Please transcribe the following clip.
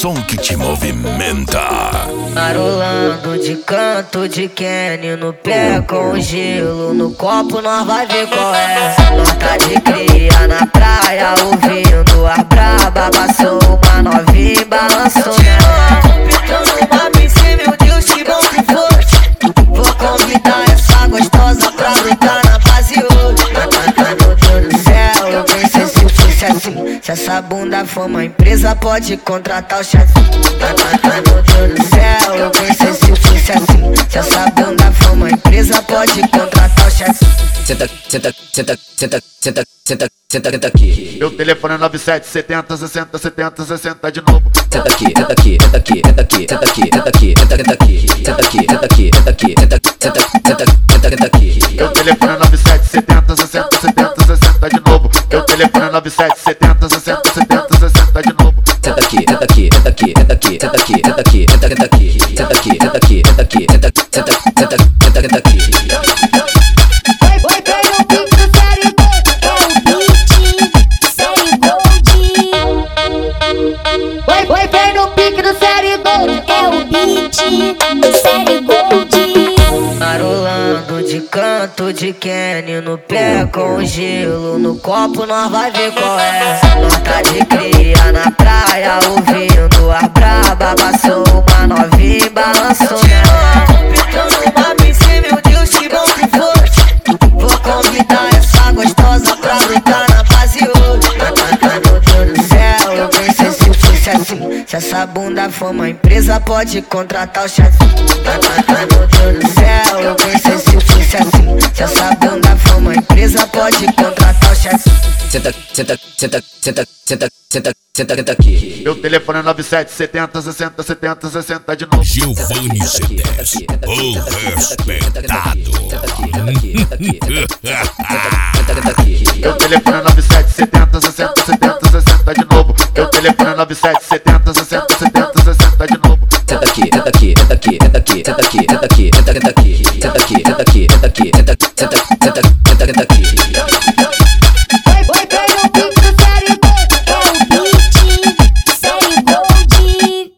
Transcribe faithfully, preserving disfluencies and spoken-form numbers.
som que te movimenta. Marolando de canto de Kenny, no pé com gelo, no copo nós vai ver qual é. Nós tá de cria na praia ouvindo a braba, passou uma novinha e balançou nela. Pitando uma piscina, meu Deus, que bom que foi. Vou convidar essa gostosa pra brincar na base hoje. Meu Deus do céu, eu pensei se fosse assim. Se essa bunda for uma empresa, pode contratar o chefinho. Meu Deus do céu, eu pensei se fosse assim. Se essa bunda for uma empresa, pode contratar o chefinho. Senta, senta, senta, senta, senta, senta, senta, senta aqui. Meu telefone é nove sete setenta, sessenta, setenta, sessenta de novo. Senta aqui, senta aqui, senta aqui, senta aqui, senta aqui, senta aqui, senta aqui, senta aqui, senta aqui, senta aqui, senta, senta, senta, senta, senta aqui. Meu telefone é nove sete setenta, sessenta, setenta, sessenta de novo. Meu telefone é nove sete setenta, sessenta, setenta, sessenta de novo. Senta aqui, senta aqui, senta aqui, senta aqui, senta aqui, senta aqui, senta, senta aqui, senta aqui, senta aqui, senta aqui, senta, senta, senta, senta, senta aqui. Vai pegar o pique do série Gold, é o beat, série Gold. Vai, vai pegar o pique do série Gold, é o beat, série Gold. Marolando de canto de Kenny, no pé com gelo, no copo nós vai ver qual é. Nós tá de cria na praia ouvindo a braba, passou uma novinha e balançou nela. Pitando uma piscina, meu Deus, que bom que foi. Vou convidar essa gostosa pra brincar na base hoje. Meu Deus do céu, eu pensei se fosse assim. Se essa bunda for uma empresa, pode contratar o chefinho. Meu Deus do céu, eu pensei se fosse assim. Se essa bunda for uma empresa, pode contratar o chefinho. Senta, senta, senta, senta, senta, senta, senta, senta aqui. Meu telefone é nove sete setenta, sessenta, setenta, sessenta de novo. Giovanni C dez, o respeitado. Meu telefone é nove sete setenta, sessenta, setenta, sessenta de novo. Meu telefone é nove sete setenta, sessenta, setenta, sessenta de novo. Senta aqui, senta aqui, senta aqui, senta aqui, senta aqui, senta aqui, senta, senta aqui, senta aqui, senta aqui, senta aqui, senta, senta,